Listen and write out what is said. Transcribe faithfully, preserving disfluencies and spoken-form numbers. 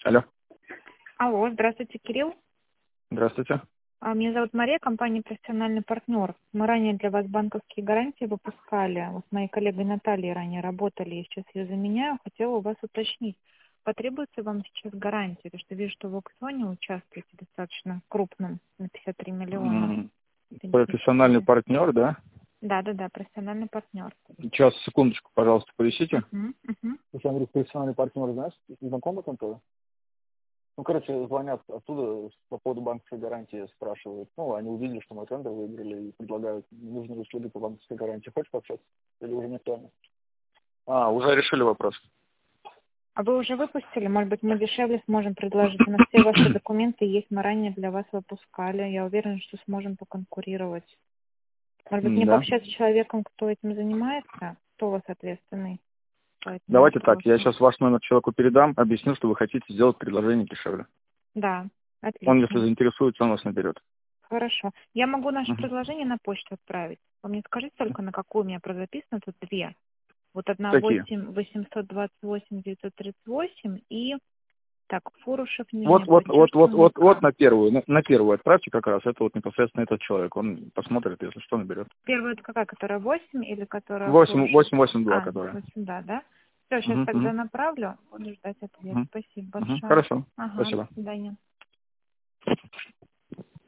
Алло. Алло, здравствуйте, Кирилл. Здравствуйте. А, Меня зовут Мария, компания «Профессиональный партнер». Мы ранее для вас банковские гарантии выпускали. Вот с моей коллегой Натальей ранее работали, я сейчас ее заменяю. Хотела у вас уточнить, потребуется вам сейчас гарантия? Потому что вижу, что в аукционе участвуете достаточно крупным, на пятьдесят три миллиона. М, Профессиональный Бенефициаре. партнер, да? Да, да, да, профессиональный партнер. Сейчас, секундочку, пожалуйста, поищите. Угу, угу. Если говорит, профессиональный партнер, знаешь, знакомый контора? Ну, короче, звонят оттуда по поводу банковской гарантии, спрашивают. Ну, они увидели, что мы тендер выиграли и предлагают, нужны ли услуги по банковской гарантии. Хочешь пообщаться? Или уже не актуально? А, уже решили вопрос. А вы уже выпустили? Может быть, мы дешевле сможем предложить? У нас все ваши документы есть, мы ранее для вас выпускали. Я уверена, что сможем поконкурировать. Может быть, мне Да. пообщаться с человеком, кто этим занимается, кто у вас ответственный по этому Давайте так, я вопросу? сейчас ваш номер человеку передам, объясню, что вы хотите сделать предложение дешевле. Да, Он, если отлично. заинтересуется, он вас наберет. Хорошо. Я могу наше Мгм. предложение на почту отправить. Вы мне скажите только, на какую у меня записано, тут две. Вот одна Какие? восемь восемьсот двадцать восемь девятьсот тридцать восемь и, так, Фурушев, Вот, Нижняя вот, вот, вот, Подчеркина, вот, вот К. на первую, на, на первую отправьте как раз. Это вот непосредственно этот человек. Он посмотрит, если что, наберет. Первая это какая, которая восемь или которая Восемь, Фурушев? восемь, восемь, два, А, которая. восемь, да, да? Все, сейчас Угу, тогда угу, направлю. Буду ждать ответ. угу, Спасибо угу. большое. Хорошо. Ага, до Спасибо. свидания.